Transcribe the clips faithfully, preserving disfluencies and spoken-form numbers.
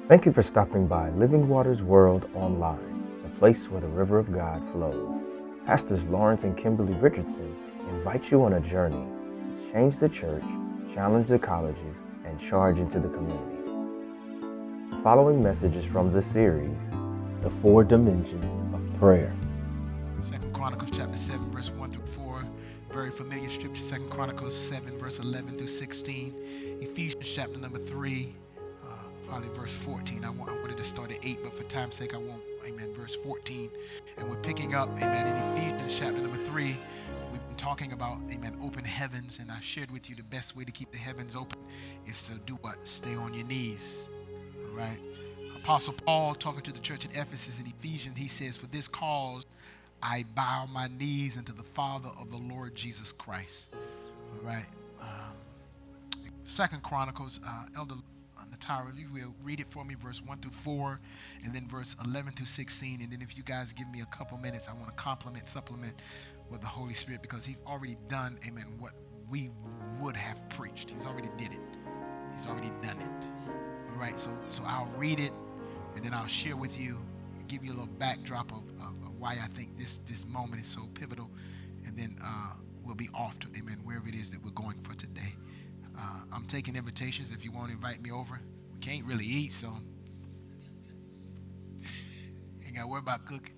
Thank you for stopping by Living Waters World Online, the place where the river of God flows. Pastors Lawrence and Kimberly Richardson invite you on a journey to change the church, challenge the colleges, and charge into the community. The following message is from the series, The Four Dimensions of Prayer. Second Chronicles chapter seven, verse one through four. Very familiar scripture. Second Chronicles seven, verse eleven through sixteen. Ephesians chapter number three, uh, probably verse fourteen. I, want, I wanted to start at eight, but for time's sake, I won't. Amen. Verse fourteen. And we're picking up, amen, in Ephesians chapter number three. We've been talking about, amen, open heavens. And I shared with you the best way to keep the heavens open is to do what? Stay on your knees. All right. Apostle Paul, talking to the church at Ephesus in Ephesians, he says, "For this cause I bow my knees unto the Father of the Lord Jesus Christ." All right. Um, Second Chronicles, uh, Elder Natara, if you will read it for me, verse one through four, and then verse eleven through sixteen. And then if you guys give me a couple minutes, I want to compliment, supplement with the Holy Spirit, because he's already done, amen, what we would have preached. He's already did it. He's already done it. All right. So, so I'll read it, and then I'll share with you, give you a little backdrop of, of, of why I think this this moment is so pivotal, and then uh, we'll be off to, amen, wherever it is that we're going for today. Uh, I'm taking invitations if you want to invite me over. We can't really eat, so ain't got to worry about cooking.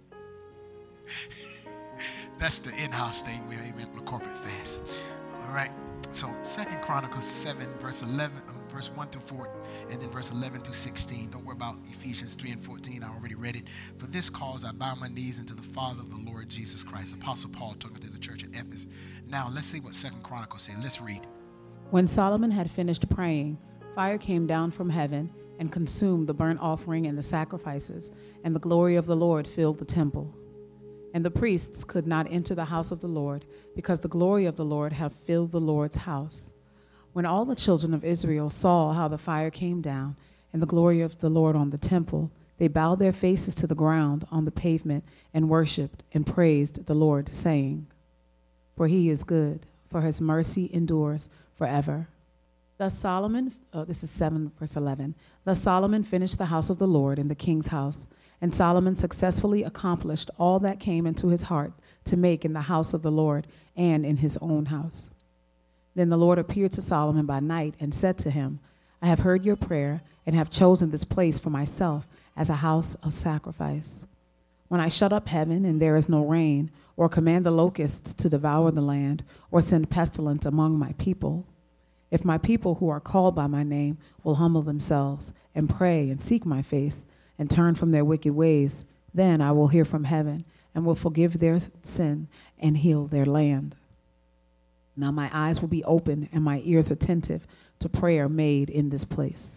That's the in-house thing. We amen on the corporate fast. All right. So Second Chronicles seven, verse eleven, um, verse one through four, and then verse eleven through sixteen. Don't worry about Ephesians three and fourteen. I already read it. "For this cause I bow my knees unto the Father of the Lord Jesus Christ." Apostle Paul talking to the church at Ephesus. Now let's see what Second Chronicles says. Let's read. When Solomon had finished praying, fire came down from heaven and consumed the burnt offering and the sacrifices, and the glory of the Lord filled the temple. And the priests could not enter the house of the Lord, because the glory of the Lord had filled the Lord's house. When all the children of Israel saw how the fire came down and the glory of the Lord on the temple, they bowed their faces to the ground on the pavement and worshipped and praised the Lord, saying, "For he is good, for his mercy endures forever." Thus Solomon, oh, this is seven, verse eleven. Thus Solomon finished the house of the Lord in the king's house, and Solomon successfully accomplished all that came into his heart to make in the house of the Lord and in his own house. Then the Lord appeared to Solomon by night and said to him, "I have heard your prayer and have chosen this place for myself as a house of sacrifice. When I shut up heaven and there is no rain, or command the locusts to devour the land, or send pestilence among my people, if my people who are called by my name will humble themselves and pray and seek my face and turn from their wicked ways, then I will hear from heaven and will forgive their sin and heal their land. Now my eyes will be open and my ears attentive to prayer made in this place.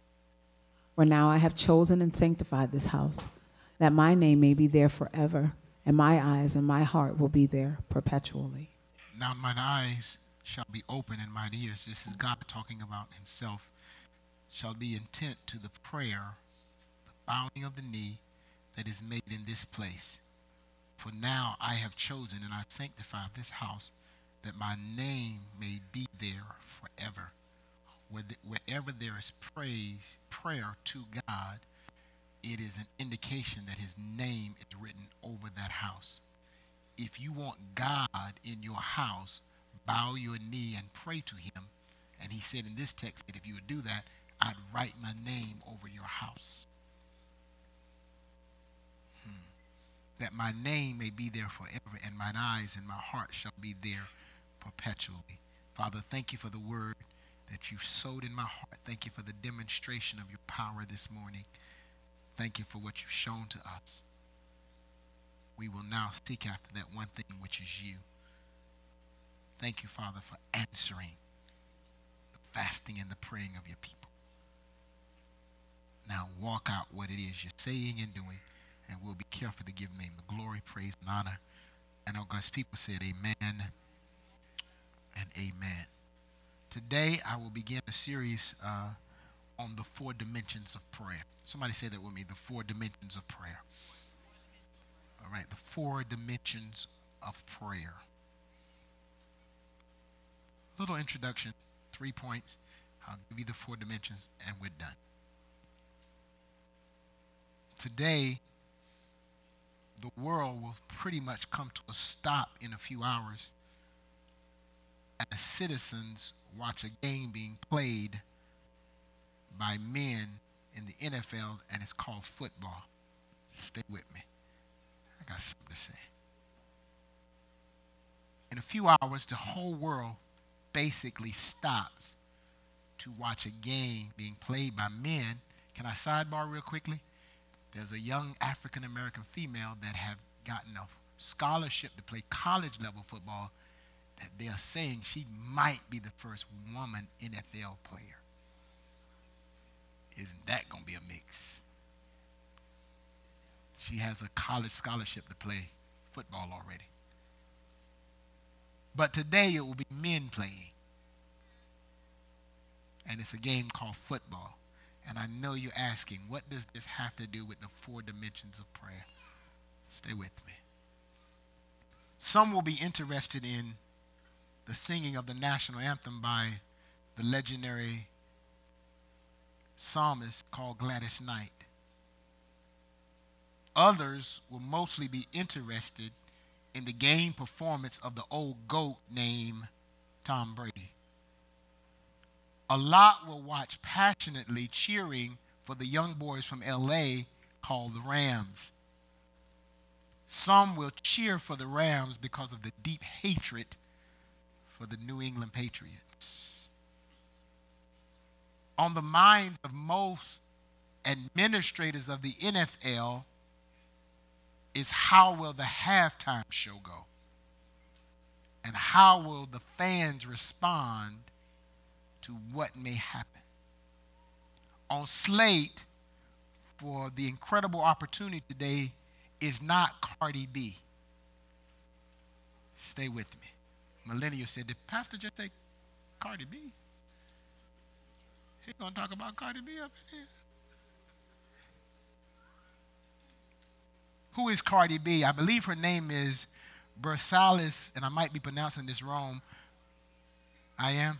For now I have chosen and sanctified this house, that my name may be there forever, and my eyes and my heart will be there perpetually." Now mine eyes shall be open and mine ears, this is God talking about himself, shall be intent to the prayer, the bowing of the knee that is made in this place. For now I have chosen and I sanctify this house, that my name may be there forever. Wherever there is praise, prayer to God, it is an indication that his name is written over that house. If you want God in your house, bow your knee and pray to him. And he said in this text that if you would do that, I'd write my name over your house. Hmm. That my name may be there forever, and mine eyes and my heart shall be there perpetually. Father, thank you for the word that you sowed in my heart. Thank you for the demonstration of your power this morning. Thank you for what you've shown to us. We will now seek after that one thing, which is you. Thank you, Father, for answering the fasting and the praying of your people. Now walk out what it is you're saying and doing, and we'll be careful to give him the glory, praise, and honor. And all God's people said amen and amen. Today I will begin a series uh, on the four dimensions of prayer. Somebody say that with me, the four dimensions of prayer. All right, the four dimensions of prayer. Little introduction, three points. I'll give you the four dimensions and we're done. today, the world will pretty much come to a stop in a few hours as citizens watch a game being played by men in the N F L, and it's called football. Stay with me. I got something to say. In a few hours, the whole world basically stops to watch a game being played by men. Can I sidebar real quickly? There's a young African-American female that have gotten a scholarship to play college-level football that they are saying she might be the first woman N F L player. Isn't that going to be a mix? She has a college scholarship to play football already. But today it will be men playing. And it's a game called football. And I know you're asking, what does this have to do with the four dimensions of prayer? Stay with me. Some will be interested in the singing of the national anthem by the legendary psalmist called Gladys Knight. Others will mostly be interested in the game performance of the old GOAT named Tom Brady. A lot will watch passionately cheering for the young boys from L A called the Rams. Some will cheer for the Rams because of the deep hatred for the New England Patriots. On the minds of most administrators of the N F L is how will the halftime show go? And how will the fans respond to what may happen? On slate for the incredible opportunity today is not Cardi B. Stay with me. Millennial said, did Pastor just say Cardi B? He's going to talk about Cardi B up in here. Who is Cardi B? I believe her name is Bersalis, and I might be pronouncing this wrong. I am?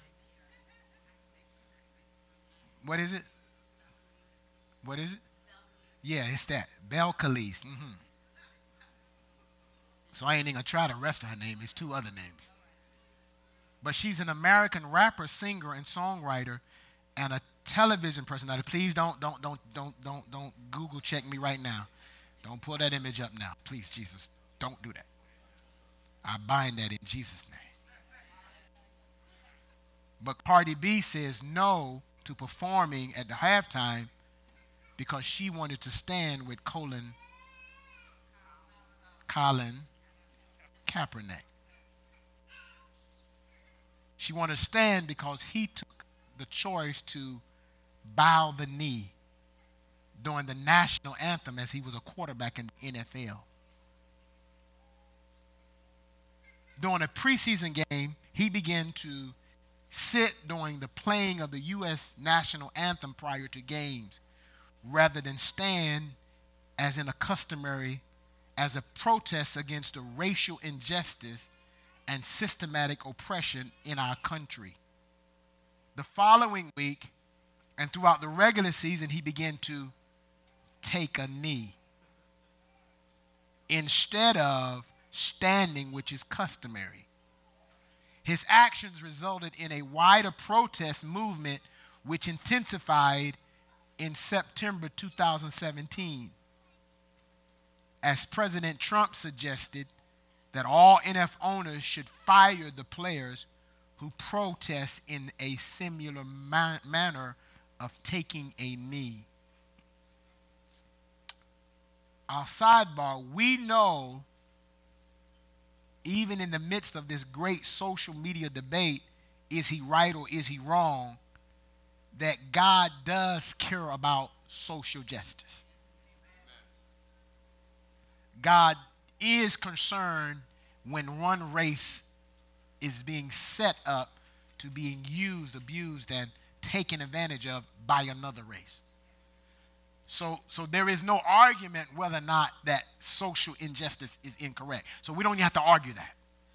What is it? What is it? Yeah, it's that. Belcalis. Mm-hmm. So I ain't even going to try the rest of her name. It's two other names. But she's an American rapper, singer, and songwriter, and a television personality. Please don't, don't, don't, don't, don't, don't Google check me right now. Don't pull that image up now. Please, Jesus, don't do that. I bind that in Jesus' name. But Cardi B says no to performing at the halftime because she wanted to stand with Colin, Colin Kaepernick. She wanted to stand because he took the choice to bow the knee during the national anthem as he was a quarterback in the N F L. During a preseason game, he began to sit during the playing of the U S national anthem prior to games, rather than stand as in a customary as a protest against the racial injustice and systematic oppression in our country. The following week and throughout the regular season, he began to take a knee instead of standing, which is customary. His actions resulted in a wider protest movement which intensified in September two thousand seventeen, as President Trump suggested that all N F L owners should fire the players who protest in a similar ma- manner of taking a knee. Our sidebar, we know, even in the midst of this great social media debate, is he right or is he wrong, that God does care about social justice. God is concerned when one race is being set up to being used, abused, and taken advantage of by another race. So, so there is no argument whether or not that social injustice is incorrect. So we don't even have to argue that.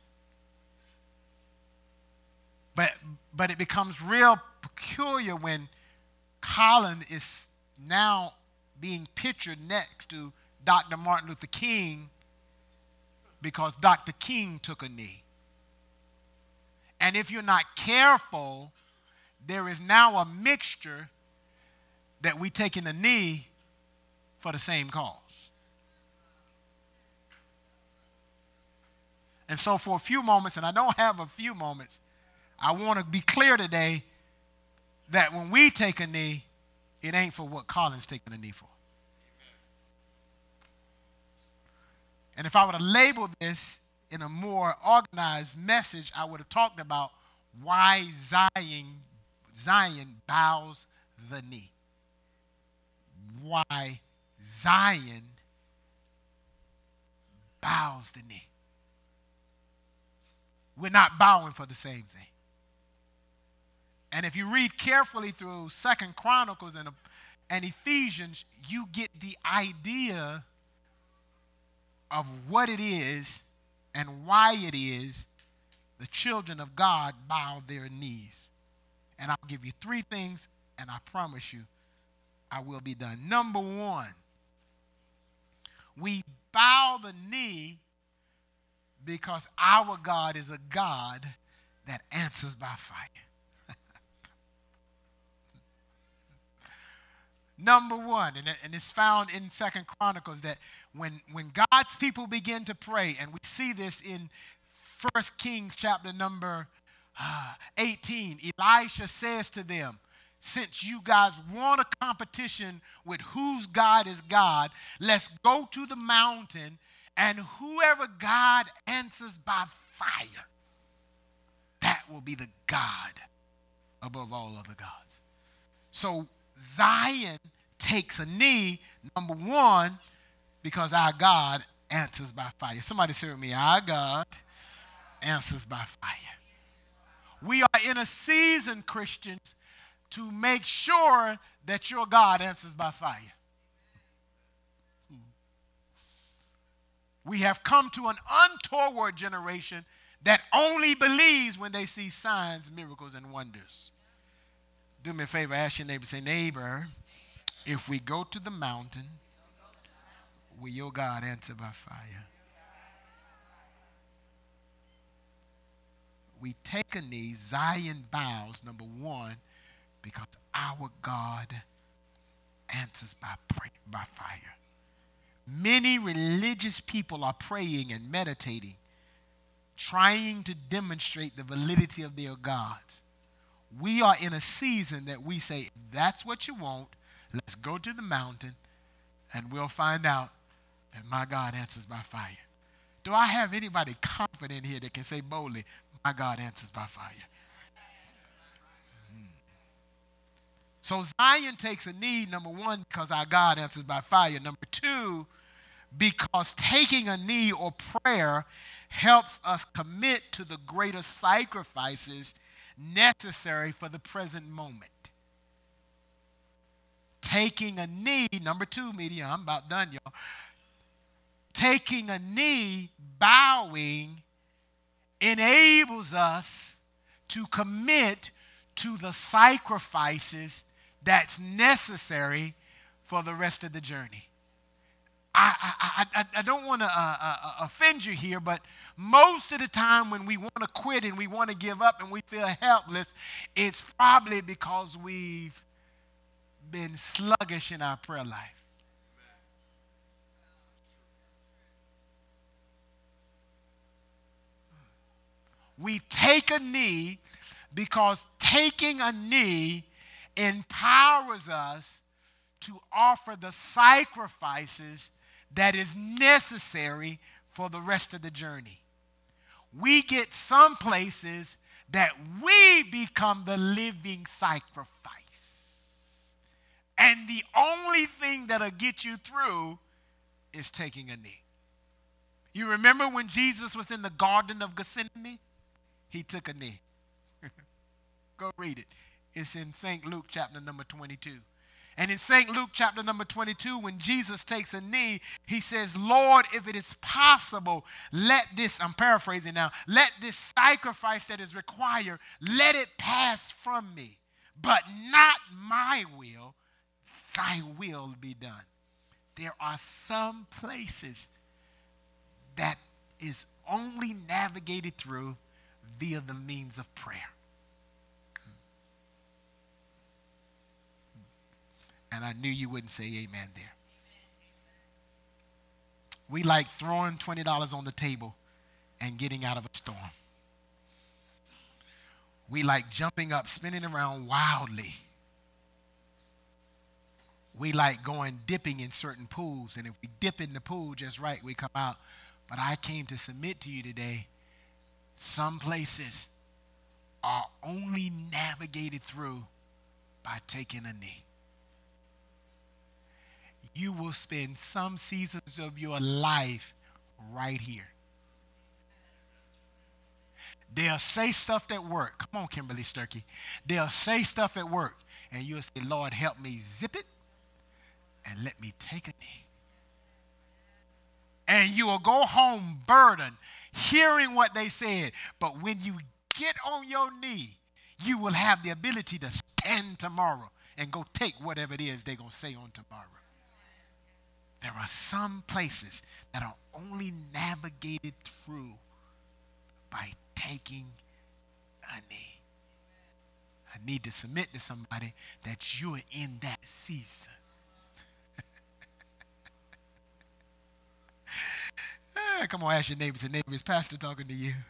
But, but it becomes real peculiar when Colin is now being pictured next to Doctor Martin Luther King because Doctor King took a knee. And if you're not careful, there is now a mixture that we taking a knee for the same cause. And so for a few moments, and I don't have a few moments, I want to be clear today that when we take a knee, it ain't for what Colin's taking a knee for. And if I were to label this in a more organized message, I would have talked about why Zion, Zion bows the knee. Why Zion bows the knee. We're not bowing for the same thing. And if you read carefully through Second Chronicles and, and Ephesians, you get the idea of what it is and why it is the children of God bow their knees. And I'll give you three things, and I promise you I will be done. Number one, we bow the knee because our God is a God that answers by fire. Number one, and, and it's found in Second Chronicles, that when, when God's people begin to pray, and we see this in First Kings chapter number uh, eighteen, Elisha says to them, since you guys want a competition with whose God is God, let's go to the mountain, and whoever God answers by fire, that will be the God above all other gods. So Zion takes a knee, number one, because our God answers by fire. Somebody say with me, our God answers by fire. We are in a season, Christians, to make sure that your God answers by fire. We have come to an untoward generation that only believes when they see signs, miracles, and wonders. Do me a favor, ask your neighbor, say, neighbor, if we go to the mountain, will your God answer by fire? We take a knee, Zion bows, number one, because our God answers by, pray, by fire. Many religious people are praying and meditating, trying to demonstrate the validity of their gods. We are in a season that we say, if that's what you want, let's go to the mountain and we'll find out that my God answers by fire. Do I have anybody confident here that can say boldly, my God answers by fire? Hmm. So Zion takes a knee, number one, because our God answers by fire. Number two, because taking a knee or prayer helps us commit to the greater sacrifices necessary for the present moment. Taking a knee, number two, media, I'm about done, y'all. Taking a knee, bowing, enables us to commit to the sacrifices that's necessary for the rest of the journey. I, I, I, I don't want to uh, uh, offend you here, but most of the time when we want to quit and we want to give up and we feel helpless, it's probably because we've been sluggish in our prayer life. We take a knee because taking a knee empowers us to offer the sacrifices that is necessary for the rest of the journey. We get some places that we become the living sacrifice. And the only thing that'll get you through is taking a knee. You remember when Jesus was in the Garden of Gethsemane? He took a knee. Go read it. It's in Saint Luke chapter number twenty-two. And in Saint Luke chapter number twenty-two, when Jesus takes a knee, he says, Lord, if it is possible, let this, I'm paraphrasing now, let this sacrifice that is required, let it pass from me. But not my will, thy will be done. There are some places that is only navigated through via the means of prayer. And I knew you wouldn't say amen there. We like throwing twenty dollars on the table and getting out of a storm. We like jumping up, spinning around wildly. We like going dipping in certain pools, and if we dip in the pool just right, we come out. But I came to submit to you today, some places are only navigated through by taking a knee. You will spend some seasons of your life right here. They'll say stuff at work. Come on, Kimberly Sturkey. They'll say stuff at work, and you'll say, Lord, help me zip it and let me take a knee. And you will go home burdened, hearing what they said. But when you get on your knee, you will have the ability to stand tomorrow and go take whatever it is they're going to say on tomorrow. There are some places that are only navigated through by taking a knee. I need to submit to somebody that you're in that season. ah, come on, ask your neighbors and neighbors, Pastor talking to you.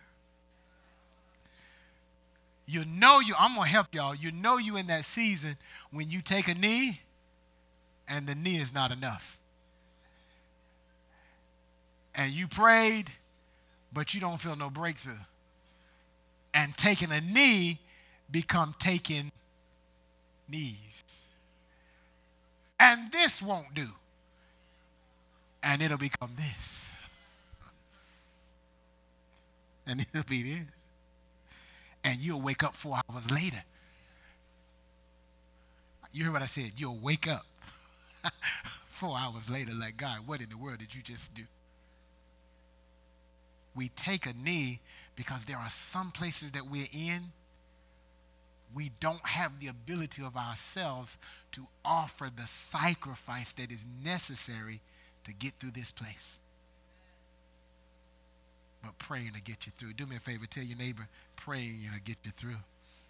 You know you, I'm going to help y'all. You know you in that season when you take a knee and the knee is not enough. And you prayed, but you don't feel no breakthrough. And taking a knee become taking knees. And this won't do. And it'll become this. And it'll be this. And you'll wake up four hours later. You heard what I said? You'll wake up four hours later like, God, what in the world did you just do? We take a knee because there are some places that we're in, we don't have the ability of ourselves to offer the sacrifice that is necessary to get through this place. But praying to get you through. Do me a favor, tell your neighbor, praying to get you through.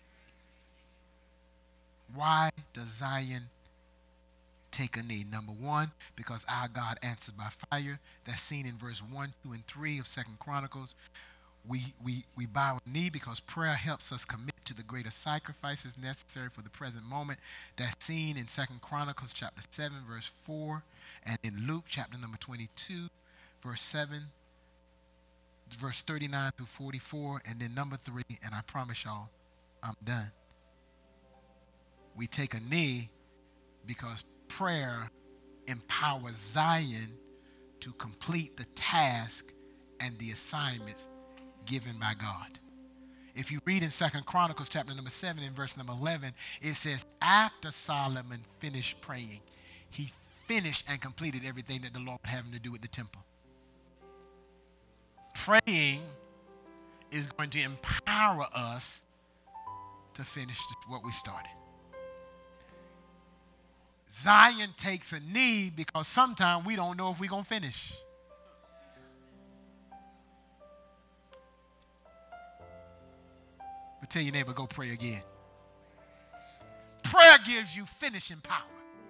Why does Zion take a knee? Number one, because our God answered by fire. That's seen in verse one, two, and three of Second Chronicles. We, we, we bow a knee because prayer helps us commit to the greater sacrifices necessary for the present moment. That's seen in Second Chronicles chapter seven, verse four, and in Luke chapter number twenty-two, verse seven, verse thirty-nine through forty-four, and then number three, and I promise y'all, I'm done. We take a knee because prayer empowers Zion to complete the task and the assignments given by God. If you read in Second Chronicles chapter number seven and verse number eleven, it says, after Solomon finished praying, he finished and completed everything that the Lord would have him to do with the temple. Praying is going to empower us to finish what we started. Zion takes a knee because sometimes we don't know if we're going to finish. But tell your neighbor, go pray again. Prayer gives you finishing power.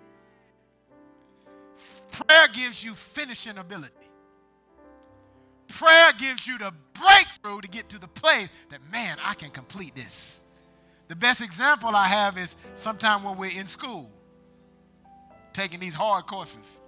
Prayer gives you finishing ability. Prayer gives you the breakthrough to get to the place that, man, I can complete this. The best example I have is sometime when we're in school, taking these hard courses.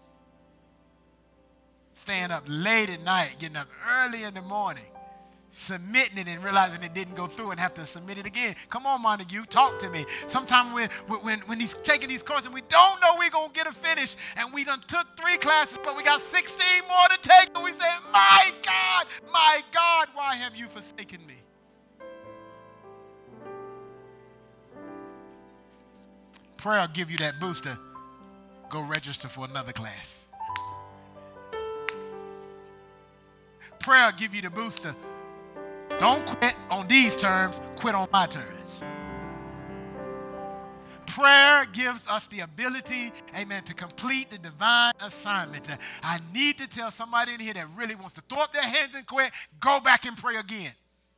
Staying up late at night, getting up early in the morning, submitting it and realizing it didn't go through and have to submit it again. Come on, Montague, talk to me. Sometimes when, when, when he's taking these courses, we don't know we're going to get a finish, and we done took three classes, but we got sixteen more to take, and we say, my God, my God, why have you forsaken me? Prayer will give you that booster. Go register for another class. Prayer will give you the booster. Don't quit on these terms, quit on my terms. Prayer gives us the ability, amen, to complete the divine assignment. I need to tell somebody in here that really wants to throw up their hands and quit, go back and pray again.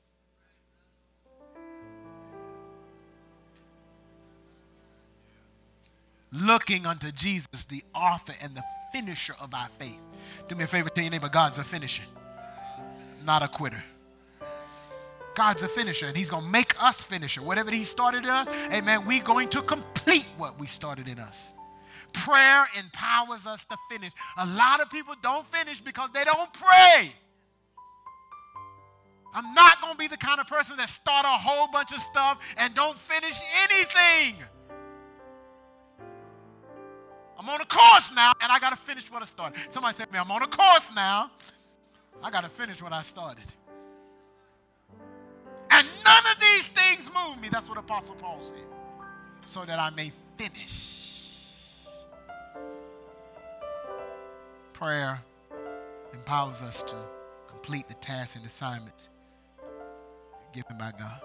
Looking unto Jesus, the author and the finisher of our faith. Do me a favor, tell your neighbor, God's a finisher, not a quitter. God's a finisher, and he's going to make us finisher. Whatever he started in us, amen, we're going to complete what we started in us. Prayer empowers us to finish. A lot of people don't finish because they don't pray. I'm not going to be the kind of person that start a whole bunch of stuff and don't finish anything. I'm on a course now, and I got to finish what I started. Somebody said to me, I'm on a course now. I got to finish what I started. And none of these things move me. That's what Apostle Paul said. So that I may finish. Prayer empowers us to complete the tasks and assignments given by God.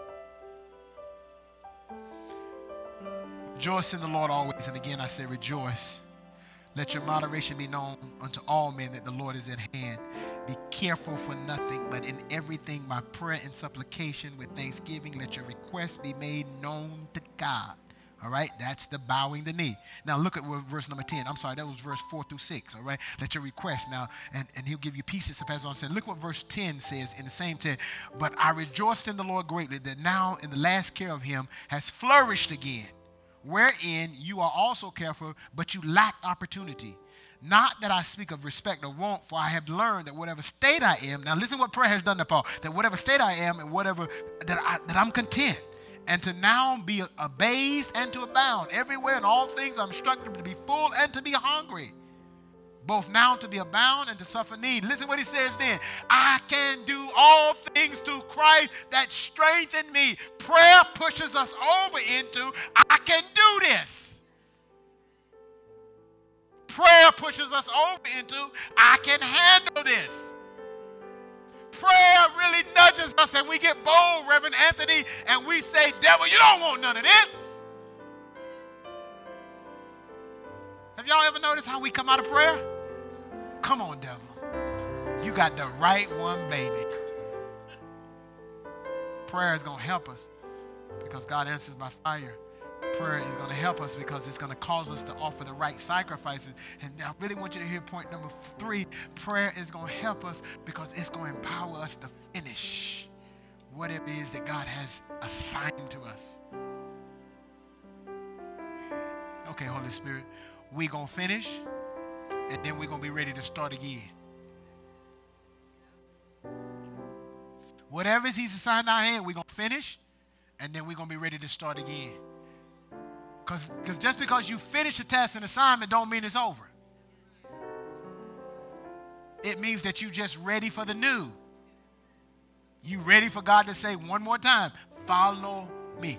Rejoice in the Lord always. And again, I say rejoice. Let your moderation be known unto all men that the Lord is at hand. Be careful for nothing, but in everything by prayer and supplication with thanksgiving, let your requests be made known to God. All right, that's the bowing the knee. Now look at verse number ten. I'm sorry, that was verse four through six. All right, let your request now, and, and he'll give you peace that surpasses all understanding. Look what verse ten says in the same ten. But I rejoiced in the Lord greatly that now in the last care of him has flourished again, wherein you are also careful, but you lack opportunity. Not that I speak of respect or want, for I have learned that whatever state I am, now listen what prayer has done to Paul, that whatever state I am and whatever, that, I, that I'm content. And to now be abased and to abound. Everywhere in all things I'm instructed to be full and to be hungry. Both now to be abound and to suffer need. Listen what he says then. I can do all things through Christ that strengthen me. Prayer pushes us over into, I can do this. Prayer pushes us over into, I can handle this. Prayer really nudges us and we get bold, Reverend Anthony, and we say, devil, you don't want none of this. Have y'all ever noticed how we come out of prayer? Come on, devil. You got the right one, baby. Prayer is going to help us because God answers by fire. Prayer is going to help us because it's going to cause us to offer the right sacrifices. And I really want you to hear point number three. Prayer is going to help us because it's going to empower us to finish what it is that God has assigned to us. Okay, Holy Spirit, we're going to finish and then we're going to be ready to start again. Whatever he's assigned our hand, we're going to finish and then we're going to be ready to start again. Because just because you finish a task and assignment don't mean it's over. It means that you're just ready for the new. You ready for God to say one more time, follow me.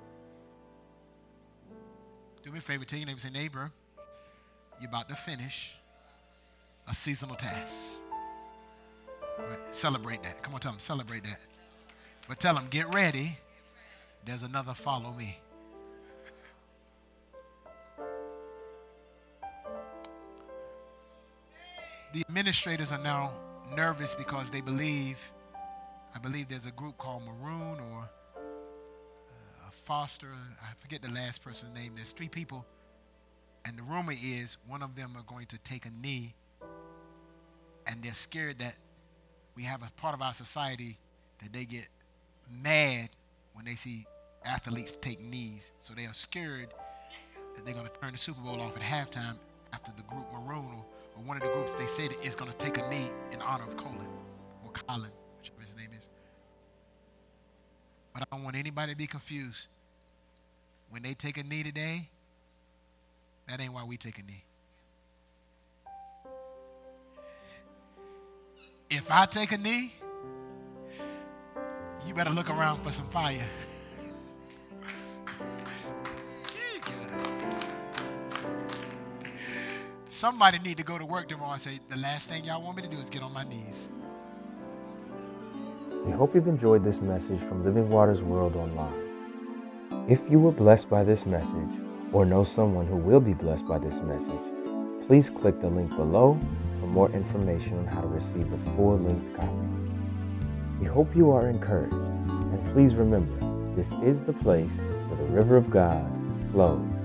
Do me a favor, tell your neighbor, say, neighbor, you're about to finish a seasonal task. All right, celebrate that. Come on, tell them, celebrate that. But tell them, get ready. There's another follow me. The administrators are now nervous because they believe, I believe there's a group called Maroon or uh, Foster. I forget the last person's name. There's three people. And the rumor is one of them are going to take a knee. And they're scared that we have a part of our society that they get mad when they see athletes take knees. So they are scared that they're going to turn the Super Bowl off at halftime after the group Maroon or Or one of the groups, they say that it's going to take a knee in honor of Colin or Colin, whichever his name is. But I don't want anybody to be confused. When they take a knee today, that ain't why we take a knee. If I take a knee, you better look around for some fire. Somebody need to go to work tomorrow and say, the last thing y'all want me to do is get on my knees. We hope you've enjoyed this message from Living Waters World Online. If you were blessed by this message, or know someone who will be blessed by this message, please click the link below for more information on how to receive the full-length copy. We hope you are encouraged, and please remember, this is the place where the river of God flows.